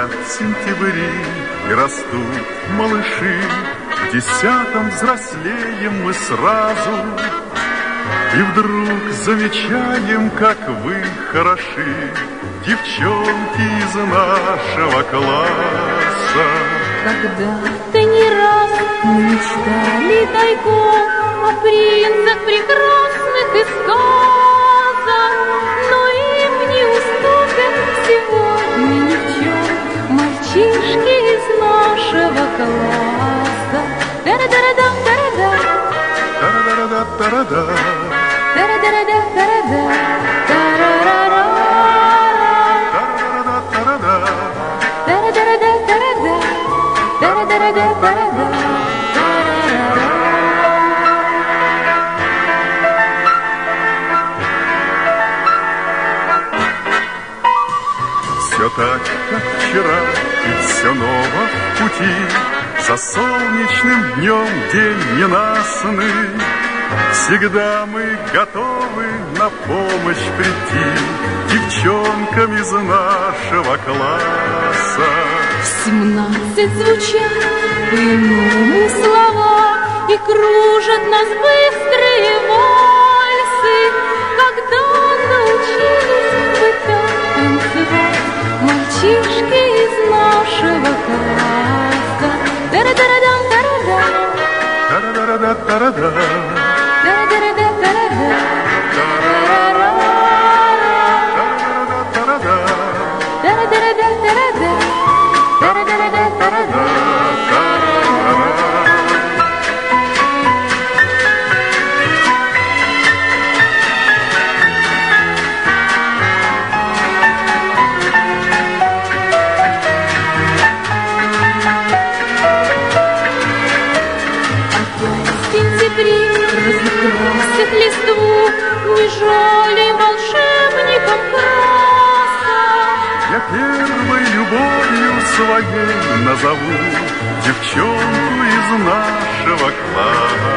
Летят сентябри и растут малыши, в 10-м взрослеем мы сразу. И вдруг замечаем, как вы хороши, девчонки из нашего класса. Когда-то не раз мы мечтали тайком о принцах прекрасных и сказок, но им не уступят сегодня ни в чем мальчишки из нашего класса. Тара-дара-да, тара-да, Тара-дара-да-тара-да, тара-дара-да, тара-да, тара-дара-да-тара-да, тара-дара-да, тара-да, тара-да-да-тара-да. Все так, как вчера, и все ново в пути. За солнечным днем день ненастный. Всегда мы готовы на помощь прийти девчонкам из нашего класса. В 17 звучат по-иному слова, и кружат нас быстрые вальсы. Когда научились бы так танцевать мальчишки из нашего класса? Тара-дара-дам, тара-дам, Тара-дара-да-тара-да, тара-дара-да-тара-да, тара-дара-да-тара-да, тара-дара-да-тара-да, тара-дара-да-тара-да. Разукрасит листву, не жалей волшебникам краса. Я первой любовью своей назову девчонку из нашего класса.